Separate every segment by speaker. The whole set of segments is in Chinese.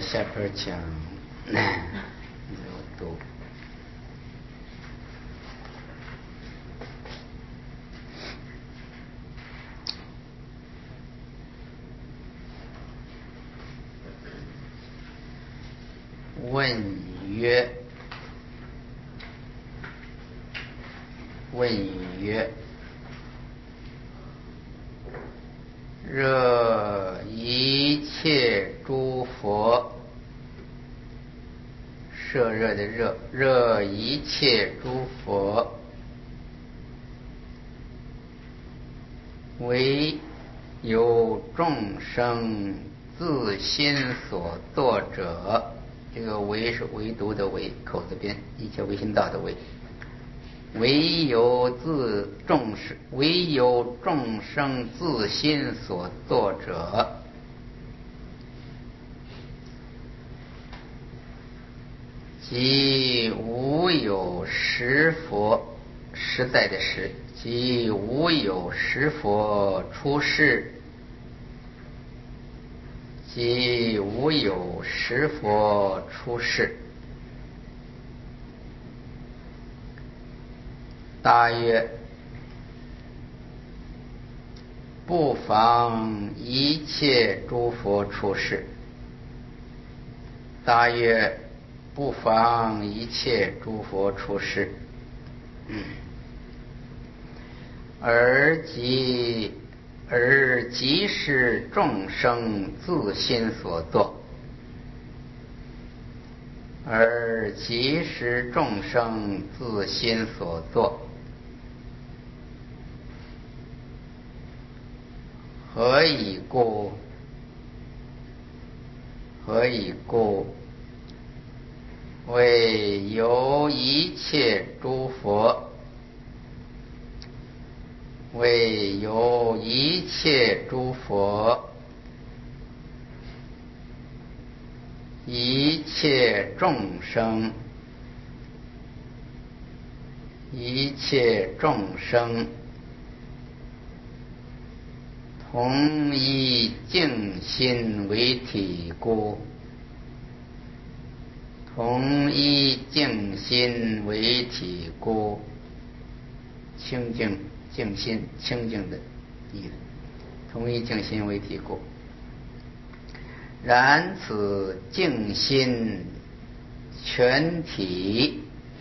Speaker 1: 下边讲有读问曰：热一切诸佛，摄热的热一切诸佛，唯有众生自心所作者。这个唯是唯独的唯，口字边，一切唯心道的唯。唯有众生自心所作者，即无有实佛，实在的实，即无有实佛出世，即无有实佛出世。答曰：不妨一切诸佛出世。答曰：不妨一切诸佛出世。而即是众生自心所作，而即是众生自心所作。何以故？为由一切诸佛，为由一切诸佛，一切众生，同一净心为体故，同一净心为体故，清净净心，清净的意思，同一净心为体故。然此净心全体，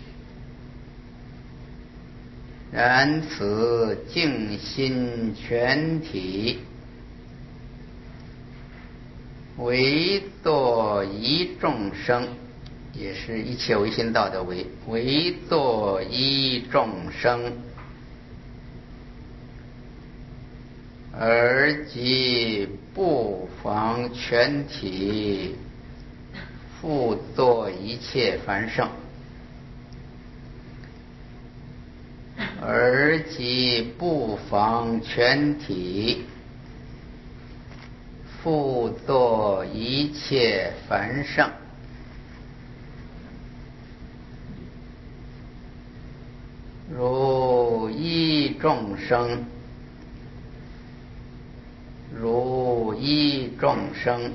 Speaker 1: 唯作一众生，也是一切唯心道的唯作一众生，而即不妨全体，复作一切凡圣。而即不妨全体，复作一切凡圣。如一众生，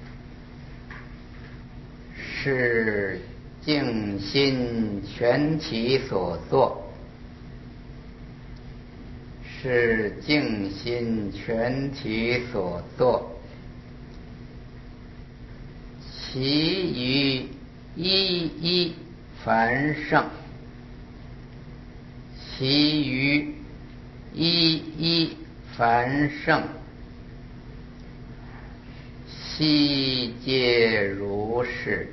Speaker 1: 是净心全体所作，其余一凡圣，悉皆如是，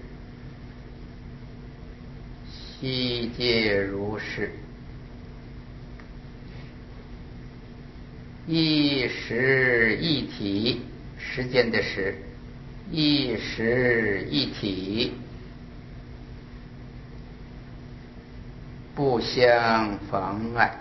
Speaker 1: 一时一体，时间的时，一时一体，不相妨碍。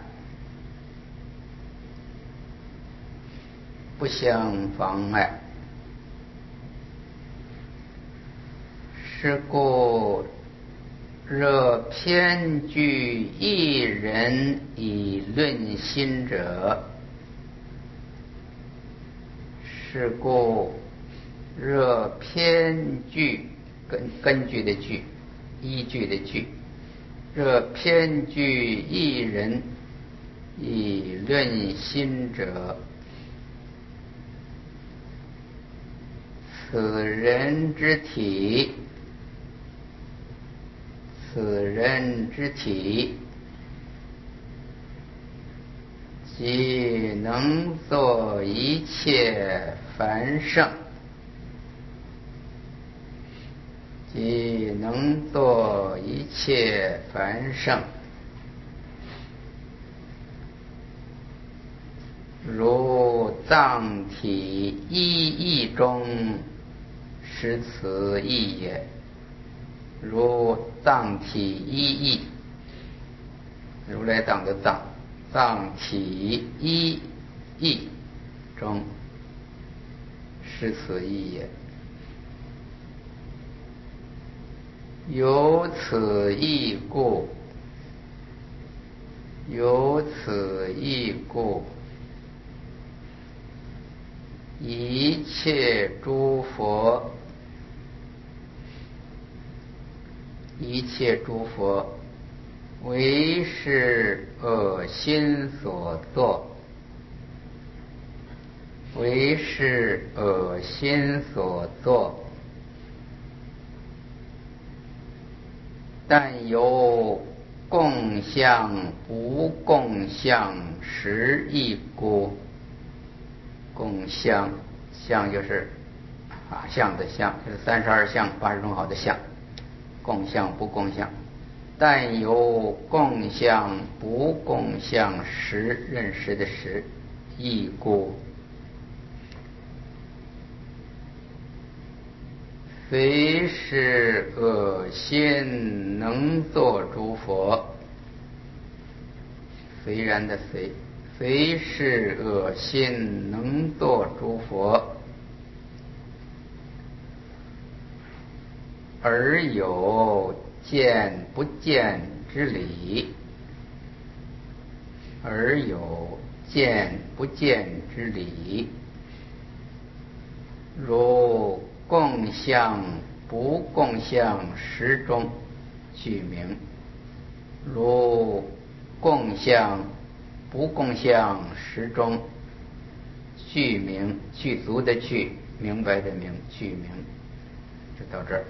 Speaker 1: 是故若偏居一人以论心者，是故若偏据，根据的据，依据的据，若偏据一人以论心者，此人之体即能作一切凡圣，如藏体一义中实此义也。如藏体一义，如来藏的藏，藏体一义中实此义也。由此义故，一切诸佛唯是恶心所作，但有共相不共相实义故。共相，相就是法相的相，就是32相80种好的相，共相不共相，但有共相不共相实，认识的实义故。虽是恶心能作诸佛，虽然的虽是恶心能作诸佛，而有见不见之理，如共相不共相实中具名。如共相不共相实中具名，具足的具，明白的明，具名。就到这儿。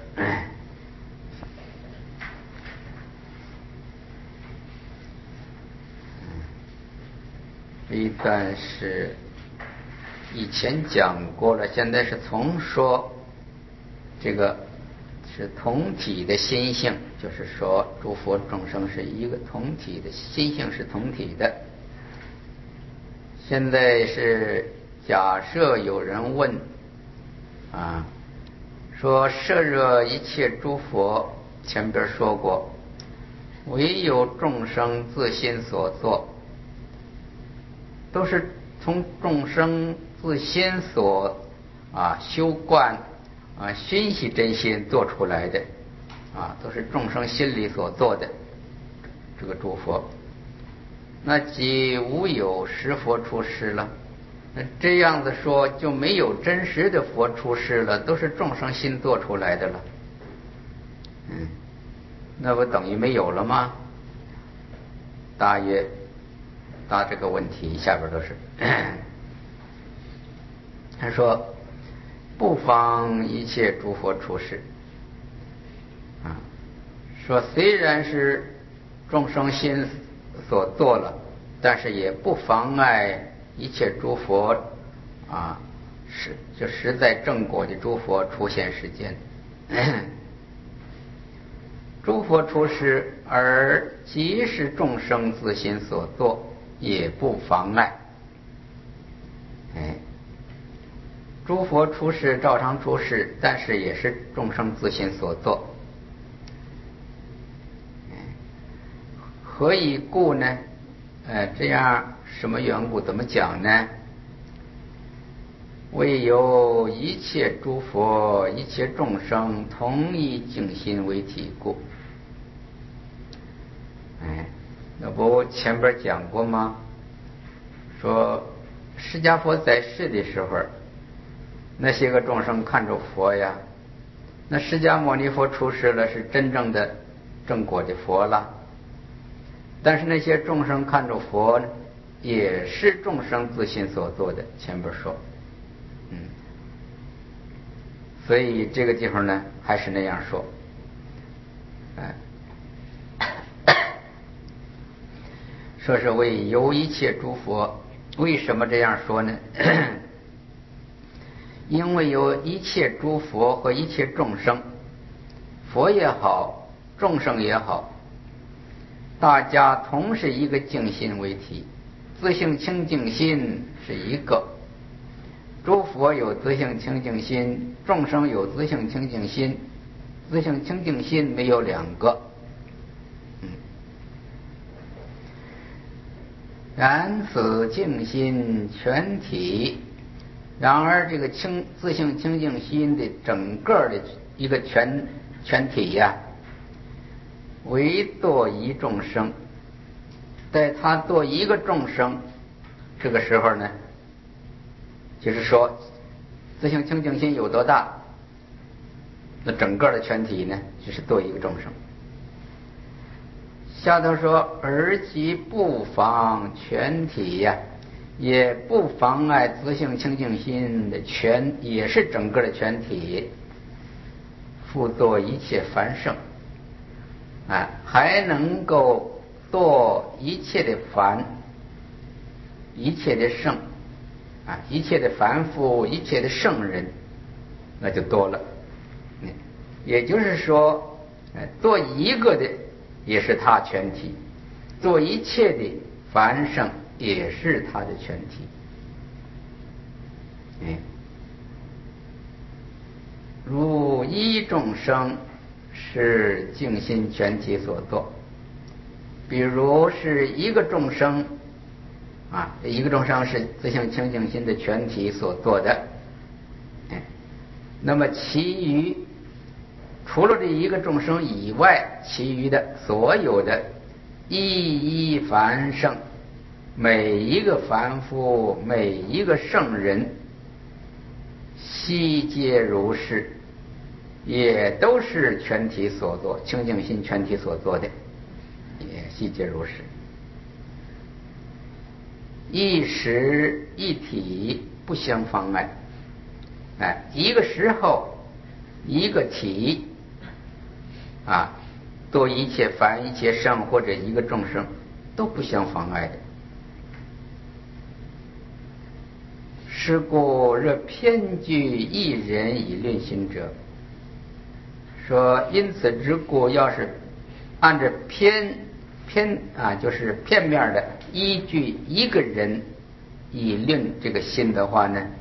Speaker 1: 这一段是以前讲过了，现在是重说。这个是同体的心性，就是说诸佛众生是一个同体的心性，是同体的。现在是假设有人问说摄热一切诸佛，前边说过，唯有众生自心所作，都是从众生自心所修观熏习真心做出来的都是众生心里所做的这个诸佛，那即无有实佛出世了。那这样子说就没有真实的佛出世了，都是众生心做出来的了。那不等于没有了吗？大约答这个问题下边都是他说不妨一切诸佛出世说虽然是众生心所做了，但是也不妨碍一切诸佛就实在正果的诸佛出现世间。诸佛出世，而即是众生自心所作，也不妨碍。诸佛出世照常出世，但是也是众生自心所作。何以故呢？这样什么缘故？怎么讲呢？为有一切诸佛一切众生同一净心为体故。那不前边讲过吗？说释迦佛在世的时候， 那些个众生看着佛呀，那释迦牟尼佛出世了，是真正的正果的佛了。但是那些众生看着佛呢，也是众生自心所做的，前边说，所以这个地方呢，还是那样说，说是为有一切诸佛。为什么这样说呢？因为有一切诸佛和一切众生，佛也好，众生也好，大家同是一个净心为体，自性清净心是一个。诸佛有自性清净心，众生有自性清净心，自性清净心没有两个。然此净心全体，然而这个自性清净心的整个的一个全体呀，唯堕一众生。在他堕一个众生这个时候呢，就是说自性清净心有多大，那整个的全体呢就是堕一个众生。下头说，而其不妨全体呀，也不妨碍自性清净心的也是整个的全体，复堕一切凡圣，还能够堕一切的凡，一切的圣，一切的凡夫，一切的圣人，那就多了。也就是说，做一个的也是他全体，做一切的凡圣也是他的全体。如一众生是净心全体所作，比如是一个众生一个众生是自性清净心的全体所做的，那么其余除了这一个众生以外，其余的所有的一一凡圣，每一个凡夫，每一个圣人，悉皆如是，也都是全体所作，清净心全体所作的，也悉皆如是。一时一体不相妨碍，一个时候一个体做一切凡一切圣或者一个众生都不相妨碍的。是故若偏具一人以论心者，说因此之故，要是按着偏就是片面的依据一个人以论这个心的话呢，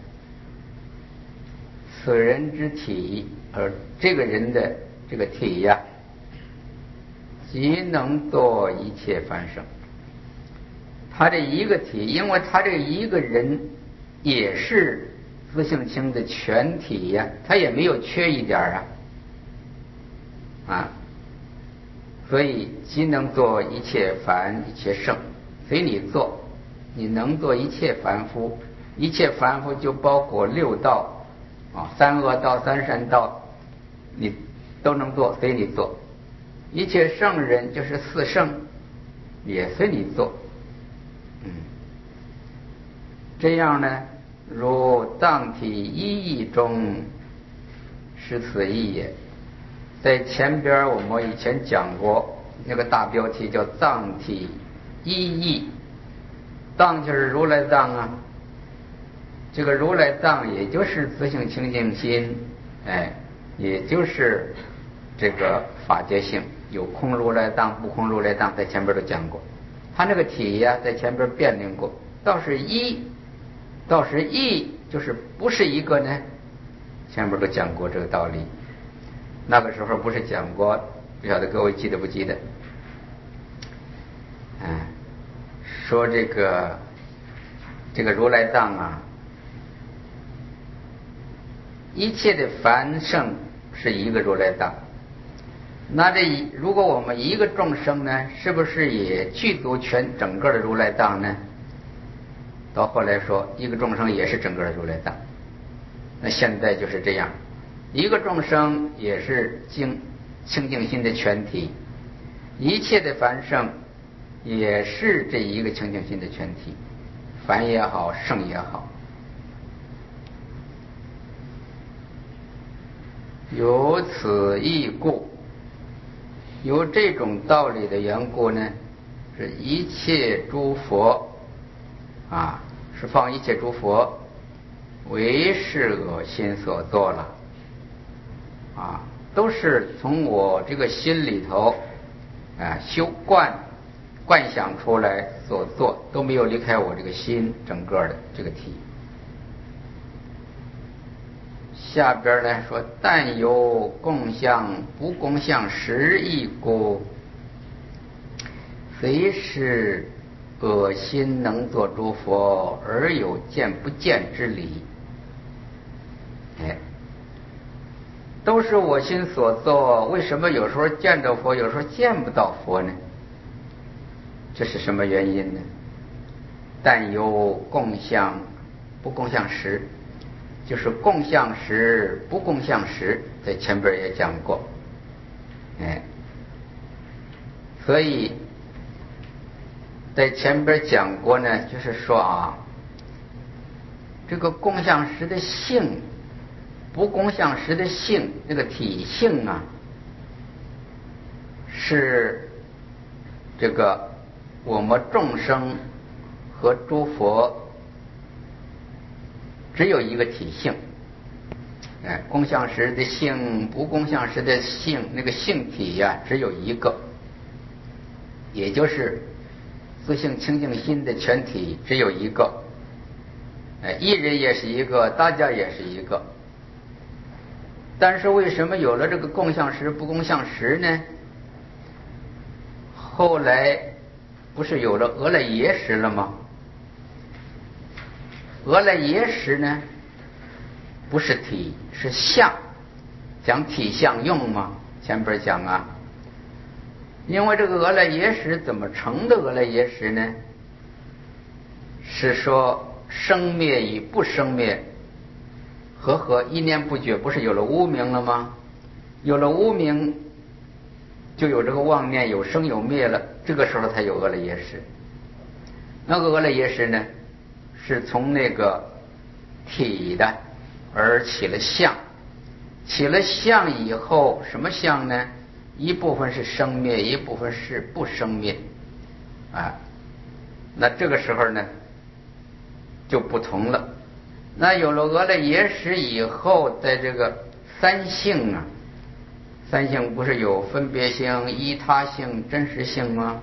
Speaker 1: 此人之体，而这个人的这个体呀，即能做一切凡圣。他这一个体，因为他这一个人也是自性清的全体呀，他也没有缺一点所以即能做一切凡一切圣。随你做，你能做一切凡夫，一切凡夫就包括六道三恶道三善道，你都能做，随你做。一切圣人就是四圣，也随你做。这样呢，如藏体一义中是此意也。在前边我们以前讲过，那个大标题叫藏体一义，藏就是如来藏这个如来藏也就是自性清净心，也就是这个法界性，有空如来藏不空如来藏，在前边都讲过。他那个体在前边辩论过，倒是义就是不是一个呢，前边都讲过这个道理。那个时候不是讲过，不晓得各位记得不记得？说这个如来藏一切的凡圣是一个如来藏。那如果我们一个众生呢，是不是也具足整个的如来藏呢？到后来说，一个众生也是整个的如来藏。 那现在就是这样，一个众生也是清净心的全体，一切的凡圣也是这一个清净心的全体，凡也好，圣也好。由此义故，有这种道理的缘故呢，是一切诸佛是放一切诸佛为是我心所做了都是从我这个心里头修观想出来所做，都没有离开我这个心整个的这个体。下边呢说，但有共相不共相实义故，虽是我心能作诸佛，而有见不见之理。都是我心所作，为什么有时候见到佛，有时候见不到佛呢？这是什么原因呢？但有共相不共相实，就是共相实不共相实，在前边也讲过。所以在前边讲过呢，就是说这个共相实的性不共相实的性，这个体性是这个我们众生和诸佛只有一个体性。共相实的性不共相实的性，那个性体只有一个，也就是自性清净心的全体只有一个。一人也是一个，大家也是一个。但是为什么有了这个共相实不共相实呢？后来不是有了俄赖耶识了吗？俄赖耶识呢不是体，是相，讲体相用嘛，前边讲因为这个俄赖耶识怎么成的俄赖耶识呢？是说生灭与不生灭和一念不觉，不是有了无明了吗？有了无明就有这个妄念，有生有灭了，这个时候才有俄赖耶识。那个俄赖耶识呢，是从那个体的而起了相，起了相以后，什么相呢？一部分是生灭，一部分是不生灭那这个时候呢就不同了。那有了俄赖耶识以后，在这个三性三性不是有分别性、依他性、真实性吗？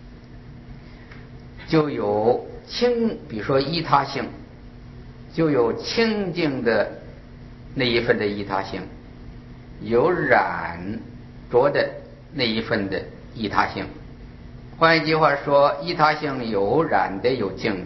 Speaker 1: 就有比如说依他性，就有清净的那一份的依他性，有染着的那一份的依他性。换一句话说，依他性有染的有净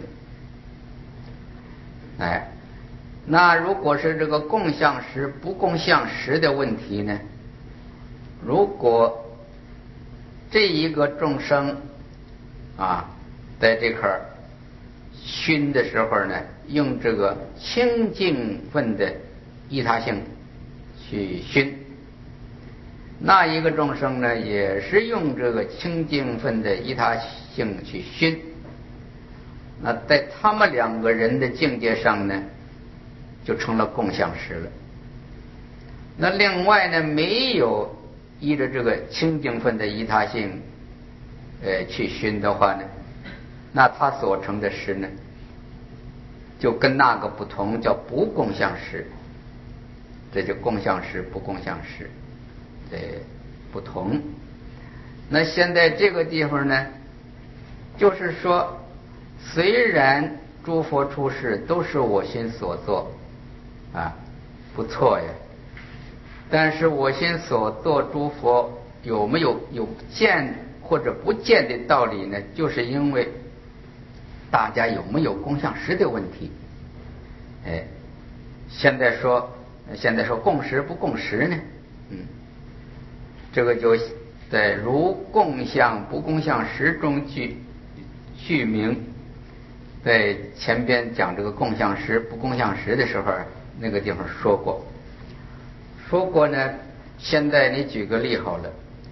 Speaker 1: 的。那如果是这个共相实不共相实的问题呢？如果这一个众生在这块熏的时候呢，用这个清净分的依他性去熏，那一个众生呢也是用这个清净分的依他性去熏。那在他们两个人的境界上呢，就成了共相实了。那另外呢，没有依着这个清净分的依他性去熏的话呢，那他所成的实呢就跟那个不同，叫不共相实。这就共相实不共相实不同。那现在这个地方呢，就是说虽然诸佛出世都是我心所作不错呀，但是我心所作诸佛有没有见或者不见的道理呢？就是因为大家有没有共相实的问题。现在说共识不共识呢？这个就在如共相不共相实中具名。在前边讲这个共相实不共相实的时候那个地方说过呢。现在你举个例好了，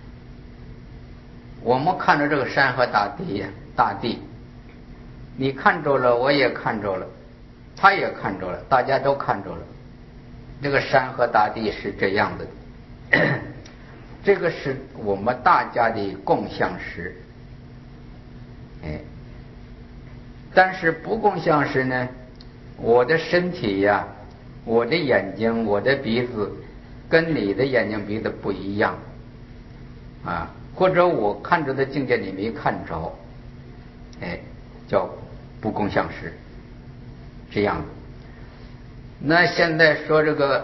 Speaker 1: 我们看着这个山和大地，你看着了，我也看着了，他也看着了，大家都看着了。这个山和大地是这样的，这个是我们大家的共相识。但是不共相识呢，我的身体呀，我的眼睛，我的鼻子跟你的眼睛鼻子不一样啊，或者我看着的境界你没看着，叫不共相识，这样的。那现在说这个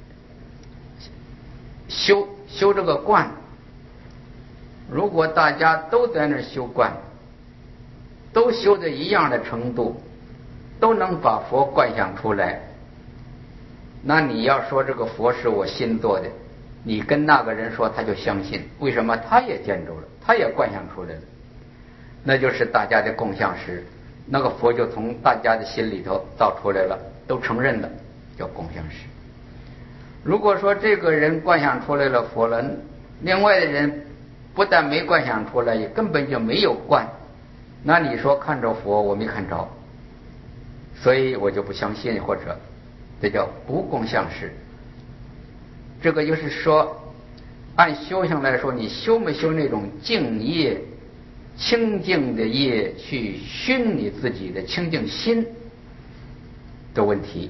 Speaker 1: 修这个观，如果大家都在那修观，都修的一样的程度，都能把佛观想出来，那你要说这个佛是我心做的，你跟那个人说他就相信，为什么？他也见着了，他也观想出来了，那就是大家的共相识，那个佛就从大家的心里头造出来了，都承认了，叫共相识。如果说这个人观想出来了佛了，另外的人不但没观想出来，也根本就没有观，那你说看着佛我没看着，所以我就不相信，或者这叫不共相识。这个就是说按修行来说，你修没修那种净业清净的业去熏你自己的清净心的问题。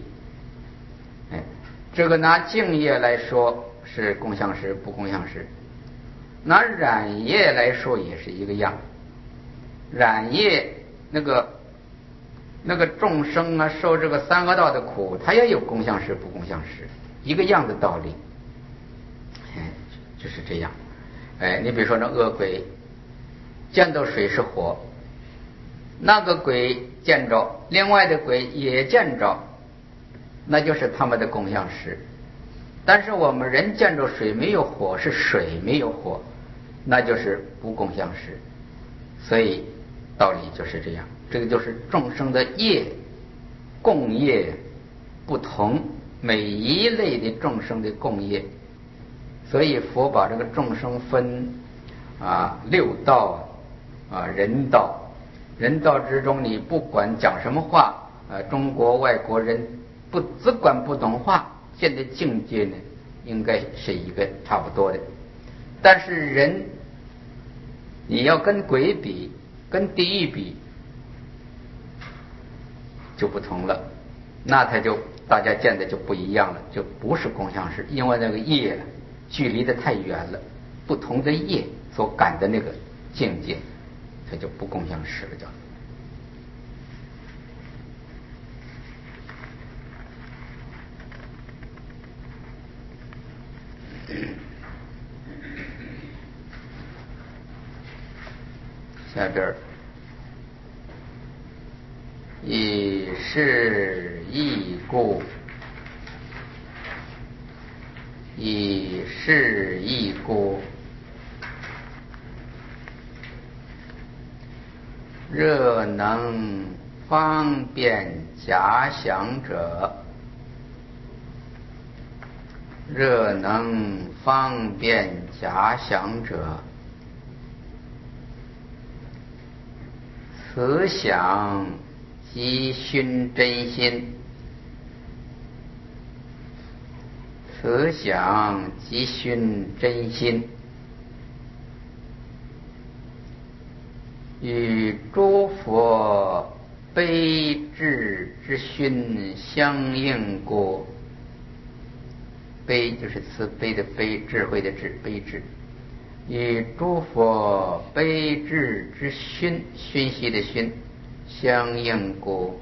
Speaker 1: 这个拿净业来说是共相识不共相识，拿染业来说也是一个样。染业那个众生啊，受这个三恶道的苦，他也有共相识不共相识，一个样的道理。就是这样。你比如说那恶鬼见到水是火，那个鬼见着，另外的鬼也见着，那就是他们的共相识。但是我们人见着水没有火，是水没有火，那就是不共相识。所以道理就是这样，这个就是众生的业共业不同，每一类的众生的共业。所以佛把这个众生分六道人道。人道之中，你不管讲什么话，中国外国人只管不懂话，现在境界呢应该是一个差不多的。但是人你要跟鬼比，跟地狱比就不同了，那他就大家见的就不一样了，就不是共相识，因为那个业距离的太远了，不同的业所感的那个境界，它就不共相识了，叫。下边以是义故，以是义故，热能方便假想者，热能方便假想者，此想即熏真心，此想即熏真心，与诸佛悲智之熏相应故。悲就是慈悲的悲，智慧的智，悲智。与诸佛悲智之熏，熏习的熏相应故。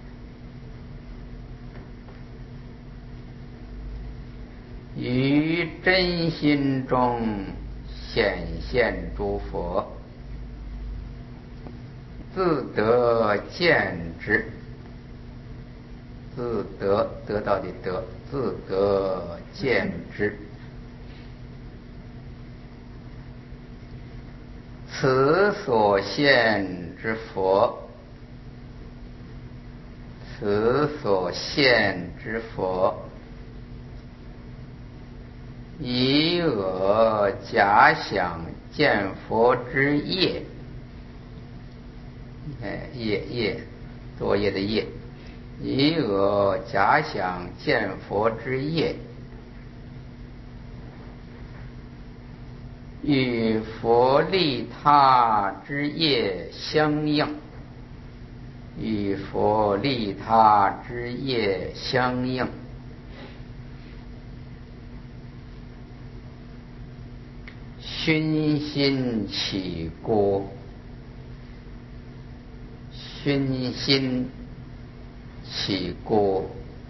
Speaker 1: 于真心中显现诸佛，自得见之，自得得到的得，自得见之。此所现之佛， 此所现之佛，以我假想见佛之业，业作业的业，以我假想见佛之业，与佛利他之业相应，与佛利他之业相应，熏心起锅，熏心起锅，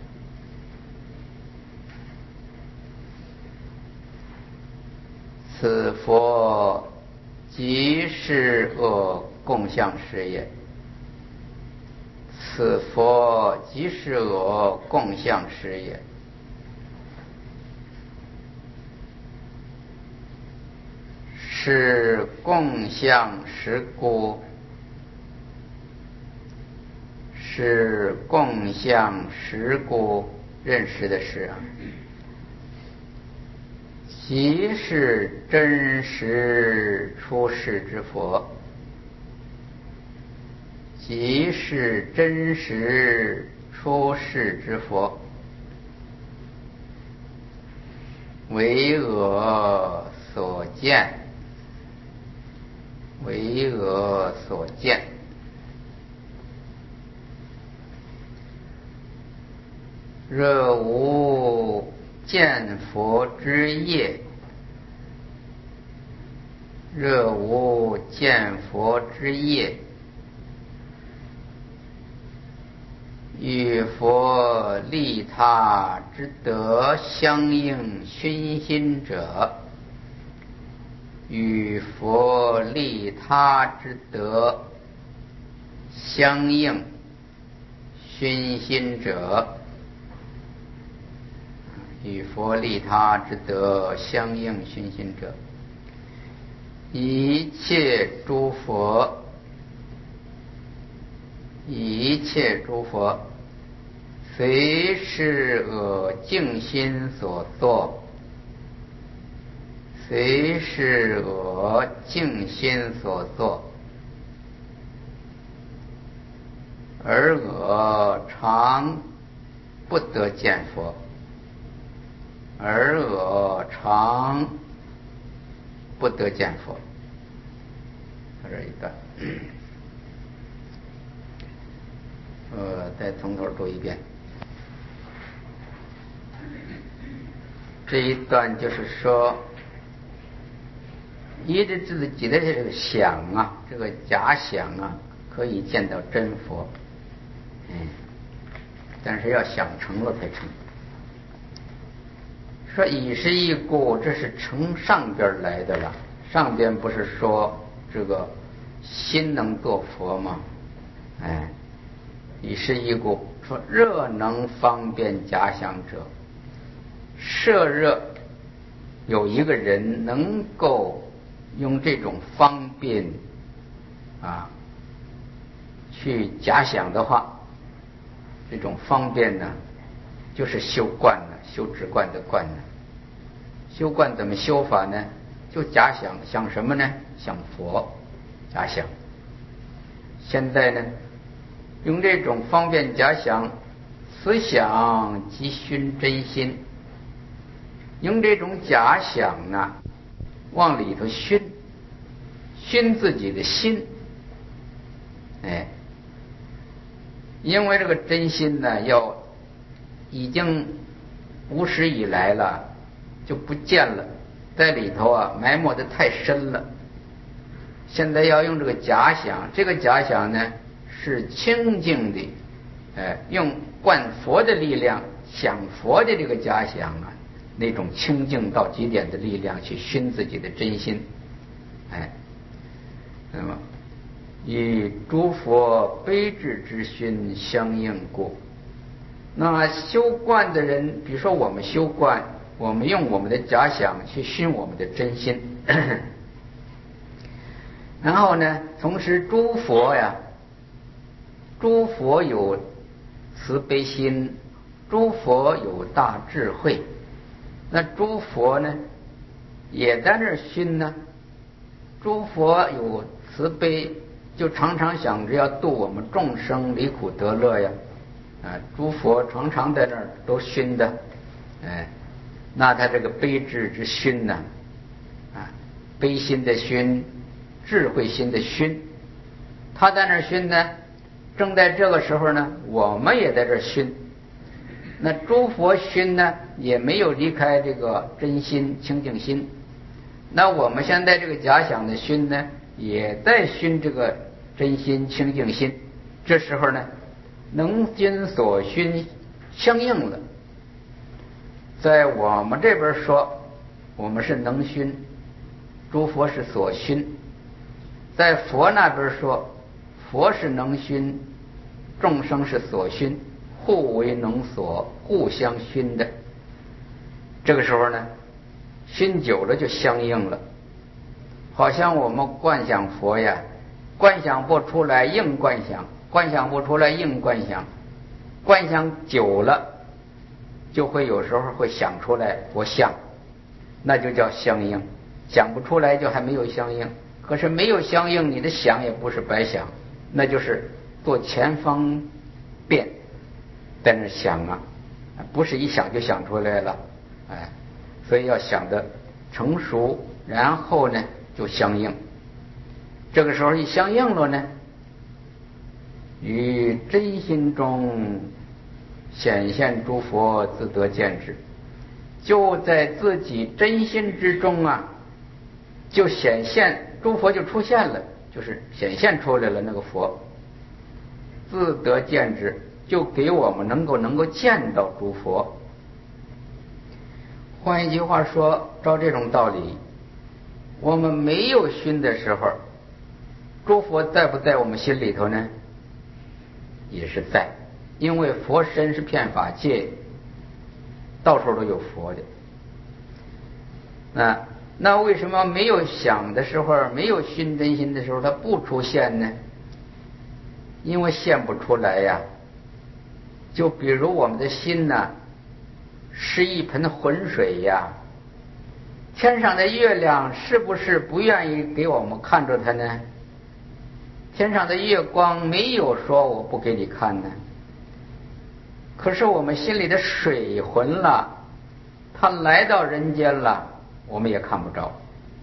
Speaker 1: 此佛即是我共相识也。此佛即是我共相识也。是共相识故，是共相识故，认识的识啊，即是真实出世之佛，即是真实出世之佛，为我所见，为我所见。若无见佛之业，若无见佛之业，与佛利他之德相应熏心者，与佛利他之德相应熏心者，与佛利他之德相应熏心者，一切诸佛，一切诸佛，虽是我净心所作，虽是我净心所作，而我常不得见佛，而我常不得见佛。到这一段，再从头读一遍。这一段就是说，依着自己的这个想啊，这个假想啊，可以见到真佛，但是要想成了才成。说以是一故，这是从上边来的了。上边不是说这个心能做佛吗？以是一故，说若能方便假想者，设若有一个人能够用这种方便去假想的话，这种方便呢，就是修观了，修止观的观呢。修观怎么修法呢？就假想，想什么呢？想佛，假想。现在呢，用这种方便假想，思想即熏真心，用这种假想啊，往里头熏自己的心，因为这个真心呢，已经无始以来了，就不见了，在里头埋没得太深了。现在要用这个假想，这个假想呢是清净的，用观佛的力量，想佛的这个假想啊，那种清净到极点的力量去熏自己的真心，那么与诸佛悲智之熏相应故。那修观的人，比如说我们修观，我们用我们的假想去熏我们的真心，然后呢，同时诸佛有慈悲心，诸佛有大智慧。那诸佛呢也在那儿熏呢，诸佛有慈悲，就常常想着要度我们众生离苦得乐呀。诸佛常常在那儿都熏的，那他这个悲智之熏呢，悲心的熏，智慧心的熏，他在那儿熏呢，正在这个时候呢，我们也在这儿熏。那诸佛熏呢，也没有离开这个真心清净心。那我们现在这个假想的熏呢，也在熏这个真心清净心。这时候呢，能今所熏相应了。在我们这边说，我们是能熏，诸佛是所熏；在佛那边说，佛是能熏，众生是所熏，互为能所，互相熏的。这个时候呢，熏久了就相应了。好像我们观想佛呀，观想不出来硬观想，观想不出来硬观想，观想久了就会有时候会想出来佛像，那就叫相应。想不出来就还没有相应，可是没有相应，你的想也不是白想，那就是做前方便，在那想啊，不是一想就想出来了，所以要想的成熟，然后呢就相应。这个时候一相应了呢，于真心中显现诸佛自得见之，就在自己真心之中啊，就显现诸佛就出现了，就是显现出来了。那个佛自得见之，就给我们能够见到诸佛。换一句话说，照这种道理，我们没有熏的时候，诸佛在不在我们心里头呢？也是在，因为佛身是遍法界，到处都有佛的。那为什么没有想的时候，没有熏真心的时候，它不出现呢？因为现不出来呀。就比如我们的心呢，是一盆浑水呀，天上的月亮是不是不愿意给我们看着它呢？天上的月光没有说我不给你看呢，可是我们心里的水浑了，它来到人间了，我们也看不着。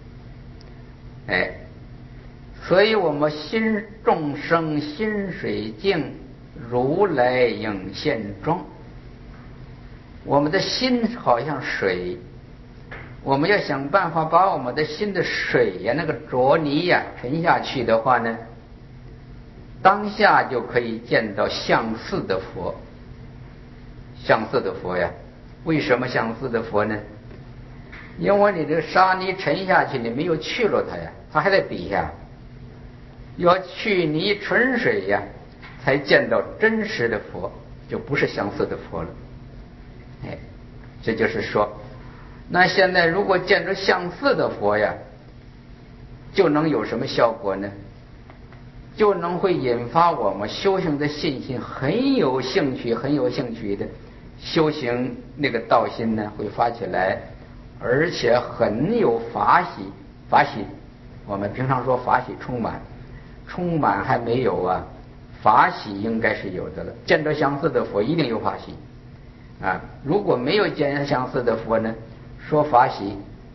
Speaker 1: 所以我们心众生心水净，如来影现中。我们的心好像水，我们要想办法把我们的心的水呀，那个浊泥呀沉下去的话呢，当下就可以见到相似的佛。相似的佛呀，为什么相似的佛呢？因为你这个沙泥沉下去，你没有去了它呀，它还在底下，要去泥纯水呀，才见到真实的佛，就不是相似的佛了。这就是说，那现在如果见着相似的佛呀，就能有什么效果呢？就能会引发我们修行的信心，很有兴趣的修行那个道心呢会发起来，而且很有法喜。我们平常说法喜充满还没有啊，法喜应该是有的了。见着相似的佛一定有法喜如果没有见相似的佛呢，说法喜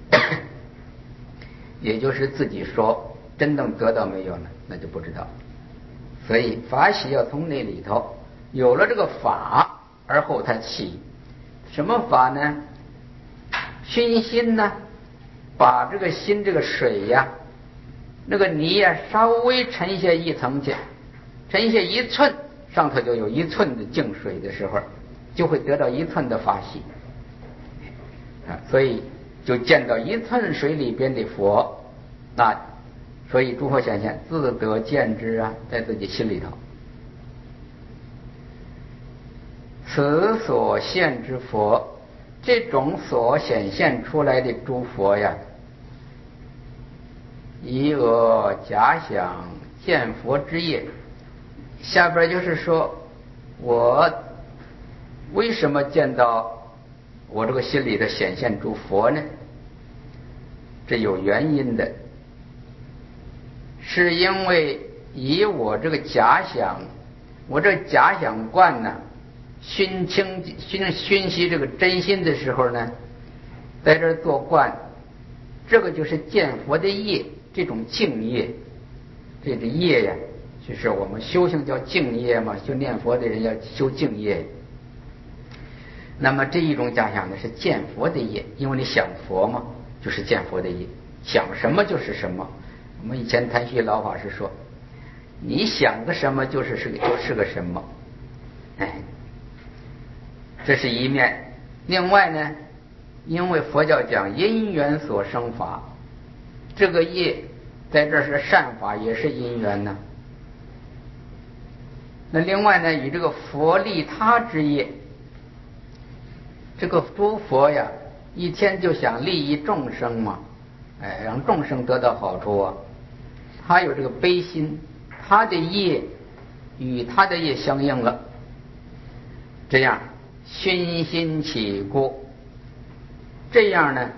Speaker 1: 也就是自己说，真正得到没有呢，那就不知道。所以法喜要从那里头有了这个法，而后才起。什么法呢？熏心呢，把这个心这个水呀，那个泥呀，稍微沉下一层去，沉下1寸，上头就有1寸的净水的时候，就会得到1寸的法喜所以就见到1寸水里边的佛。那所以诸佛显现自得见之在自己心里头。此所现之佛，这种所显现出来的诸佛呀，以我假想见佛之业。下边就是说，我为什么见到我这个心里的显现诸佛呢？这有原因的，是因为以我这个假想，我这假想观呢，熏习这个真心的时候呢，在这做观，这个就是见佛的业，这种净业，这个业呀，就是我们修行叫净业嘛，修念佛的人要修净业。那么这一种假想呢是见佛的业，因为你想佛嘛，就是见佛的业，想什么就是什么。我们以前谭旭老法师说，你想个什么就是个什么，哎，这是一面。另外呢，因为佛教讲因缘所生法，这个业在这是善法，也是因缘呢。那另外呢，与这个佛利他之业，这个诸佛呀，一天就想利益众生嘛，哎，让众生得到好处啊。他有这个悲心，他的业与他的业相应了，这样熏心起故，这样呢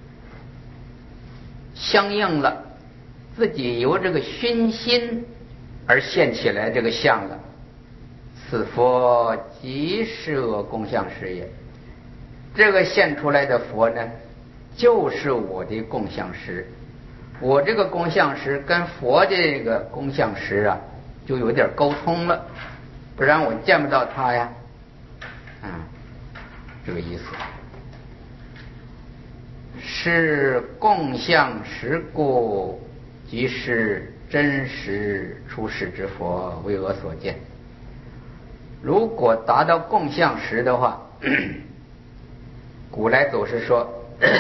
Speaker 1: 相应了，自己由这个熏心而现起来这个相了。此佛即是共相师也。这个现出来的佛呢，就是我的共相师。我这个共相师跟佛的这个共相师啊，就有点沟通了，不然我见不到他呀。这个意思。是共相实故，即是真实出世之佛，为我所见。如果达到共相实的话，古来祖师说，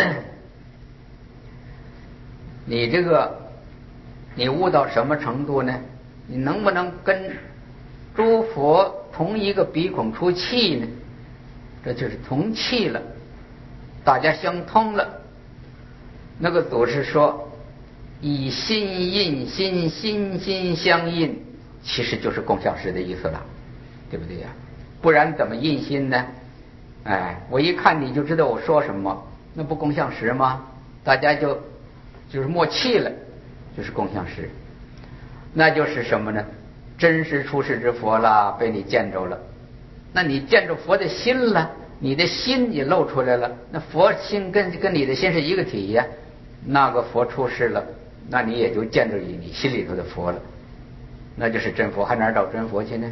Speaker 1: 你悟到什么程度呢？你能不能跟诸佛同一个鼻孔出气呢？这就是同气了，大家相通了。那个祖师说，以心印心，心心相印，其实就是共相识的意思了，对不对呀？不然怎么印心呢？哎，我一看你就知道我说什么，那不共相识吗？大家就是默契了，就是共相识。那就是什么呢？真实出世之佛啦，被你见着了。那你见着佛的心了，你的心也露出来了，那佛心跟你的心是一个体呀。那个佛出世了，那你也就见着你心里头的佛了，那就是真佛。还哪儿找真佛去呢？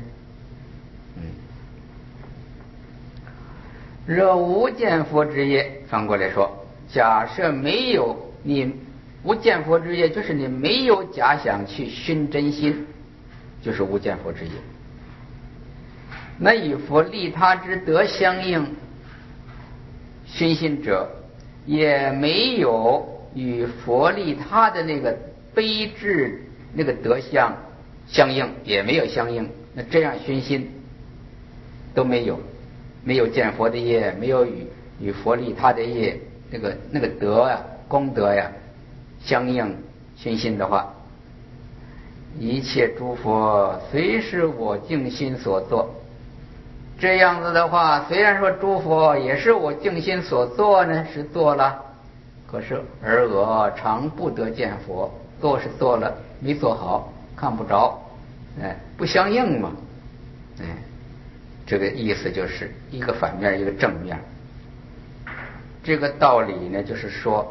Speaker 1: 若无见佛之业，反过来说，假设没有你无见佛之业，就是你没有假想去熏真心，就是无见佛之业。那与佛利他之德相应，熏心者也没有与佛利他的那个悲智那个德相应，也没有相应。那这样熏心都没有，没有见佛的业，没有与佛利他的业那个德啊功德呀相应熏心的话，一切诸佛虽是我净心所作。这样子的话，虽然说诸佛也是我净心所做呢，是做了，可是而我常不得见佛，做是做了，没做好，看不着，不相应嘛，这个意思就是一个反面一个正面。这个道理呢，就是说，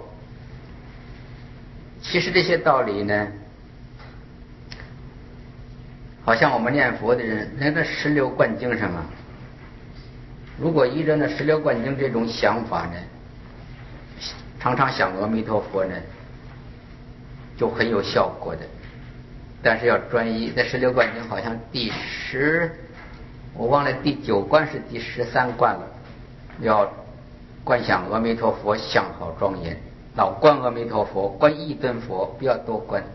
Speaker 1: 其实这些道理呢，好像我们念佛的人，那个十六观经上啊，如果依着那十六观经这种想法呢，常常想阿弥陀佛呢，就很有效果的。但是要专一，在十六观经好像我忘了第9观是第13观了，要观想阿弥陀佛，相好庄严，老观阿弥陀佛，观一尊佛，不要多观。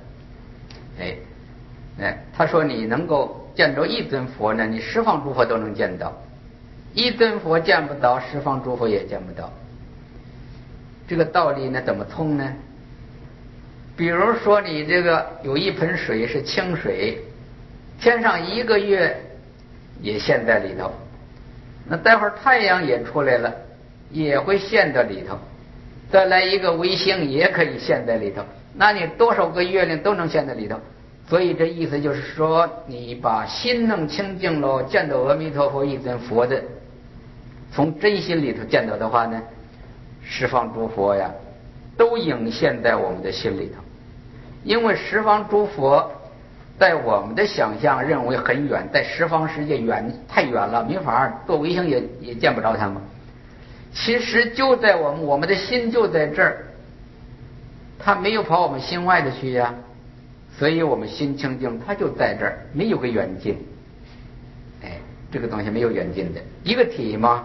Speaker 1: 他说你能够见着一尊佛呢，你十方诸佛都能见到。一尊佛见不到，十方诸佛也见不到。这个道理呢怎么通呢？比如说你这个有一盆水是清水，天上1个月也现在里头， 那待会儿太阳也出来了，也会现在里头，再来一个卫星也可以现在里头，那你多少个月亮都能现在里头。所以这意思就是说，你把心弄清净了，见到阿弥陀佛一尊佛的，从真心里头见到的话呢，十方诸佛呀都影现在我们的心里头。因为十方诸佛在我们的想象认为很远，在十方世界远太远了，没法做卫星也见不着他们。其实就在我们的心就在这儿，他没有跑我们心外的去呀，所以我们心清净，他就在这儿，没有个远近。哎，这个东西没有远近的，一个体吗？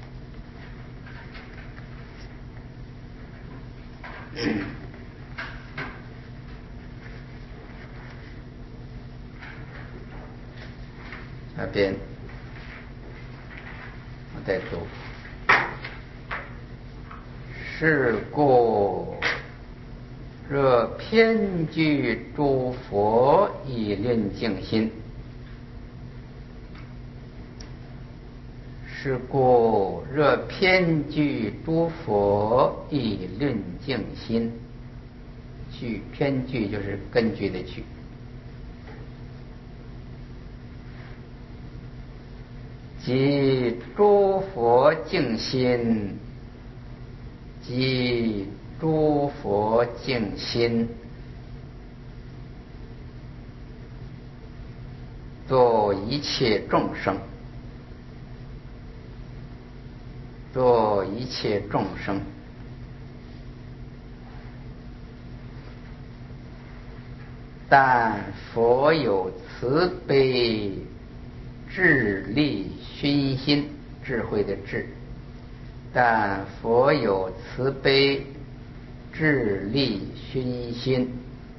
Speaker 1: 那边我再读。是故若偏具诸佛以论净心，是故若偏具诸佛以论净心，具偏具就是根据的具，即诸佛净心，即诸佛净心，作一切众生，作一切众生，但佛有慈悲智力熏心，智慧的智，但佛有慈悲智力熏心，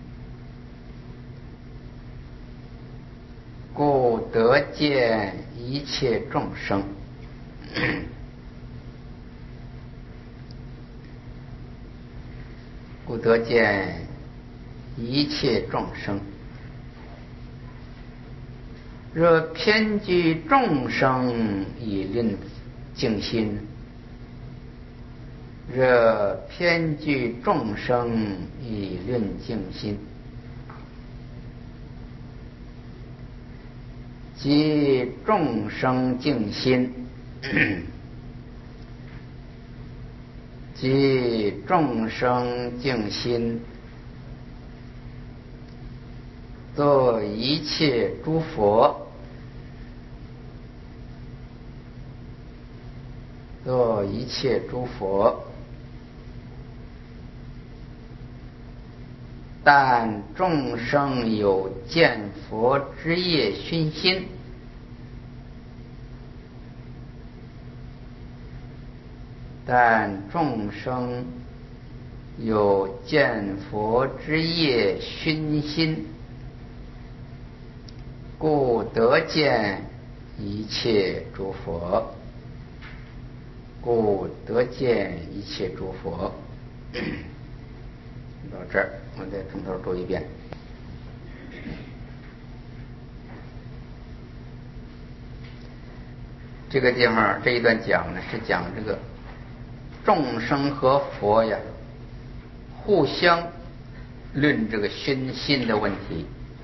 Speaker 1: 故得见一切众生。故得见一切众生。若偏居众生以论净心，若偏居众生以论净心，即众生净心，即众生净心，作一切诸佛，作一切诸佛，但众生有见佛之业熏心，但众生有见佛之业熏心，故得见一切诸佛，故得见一切诸佛。到这儿，我再从头读一遍。这个地方这一段讲呢，是讲这个众生和佛呀互相论这个熏心的问题，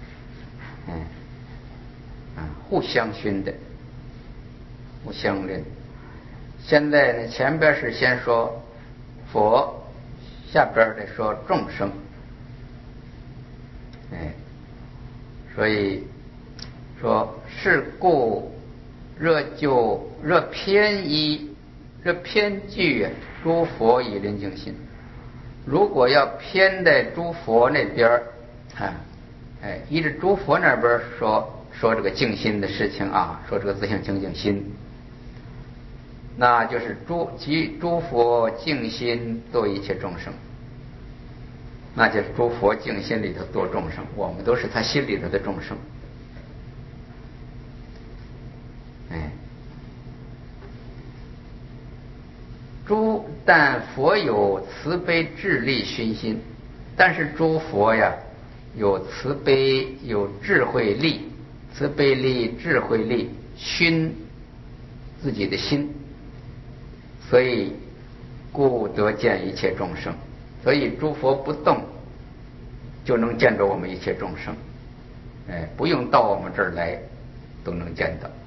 Speaker 1: 互相熏的，互相论。现在呢，前边是先说佛，下边再说众生，所以说是故若偏具诸佛以论净心，如果要偏在诸佛那边依着诸佛那边说这个净心的事情啊，说这个自性清净心，那就是诸佛净心度一切众生，那就是诸佛净心里头度众生，我们都是他心里头的众生。但佛有慈悲智力熏心，但是诸佛呀有慈悲有智慧力，慈悲力智慧力熏自己的心，所以故得见一切众生。所以诸佛不动就能见着我们一切众生，不用到我们这儿来都能见到。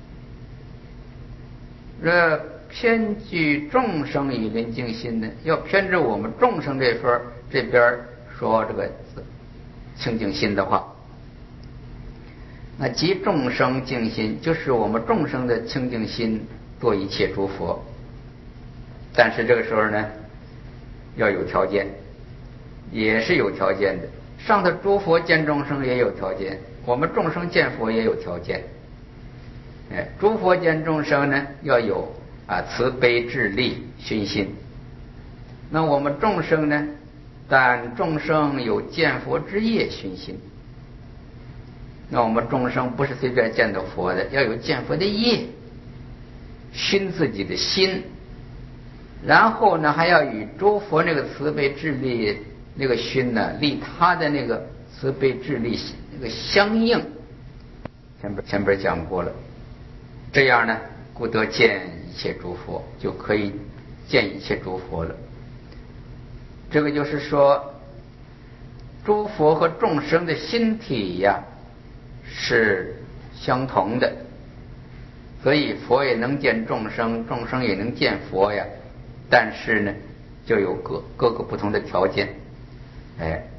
Speaker 1: 这偏具众生以临净心呢，要偏着我们众生这边说这个清净心的话，那即众生净心，就是我们众生的清净心度一切诸佛。但是这个时候呢，要有条件，也是有条件的。上头诸佛见众生也有条件，我们众生见佛也有条件。诸佛见众生呢，要有慈悲智力熏心。那我们众生呢，但众生有见佛之业熏心。那我们众生不是随便见到佛的，要有见佛的业熏自己的心，然后呢还要与诸佛那个慈悲智力那个熏呢，离他的那个慈悲智力那个相应。前边讲过了，这样呢故得见一切诸佛，就可以见一切诸佛了。这个就是说诸佛和众生的心体呀是相同的，所以佛也能见众生，众生也能见佛呀。但是呢就有各个不同的条件。